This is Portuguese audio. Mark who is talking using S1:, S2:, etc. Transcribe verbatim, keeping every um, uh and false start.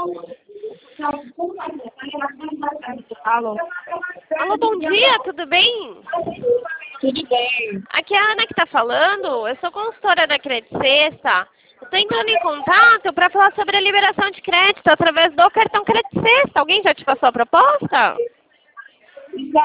S1: Alô?
S2: Alô, bom dia, tudo bem?
S1: Tudo bem?
S2: Aqui é a Ana que está falando, eu sou consultora da Credit Sexta. Estou entrando em contato para falar sobre a liberação de crédito através do cartão Credit Sexta. Alguém já te passou a proposta?
S1: Já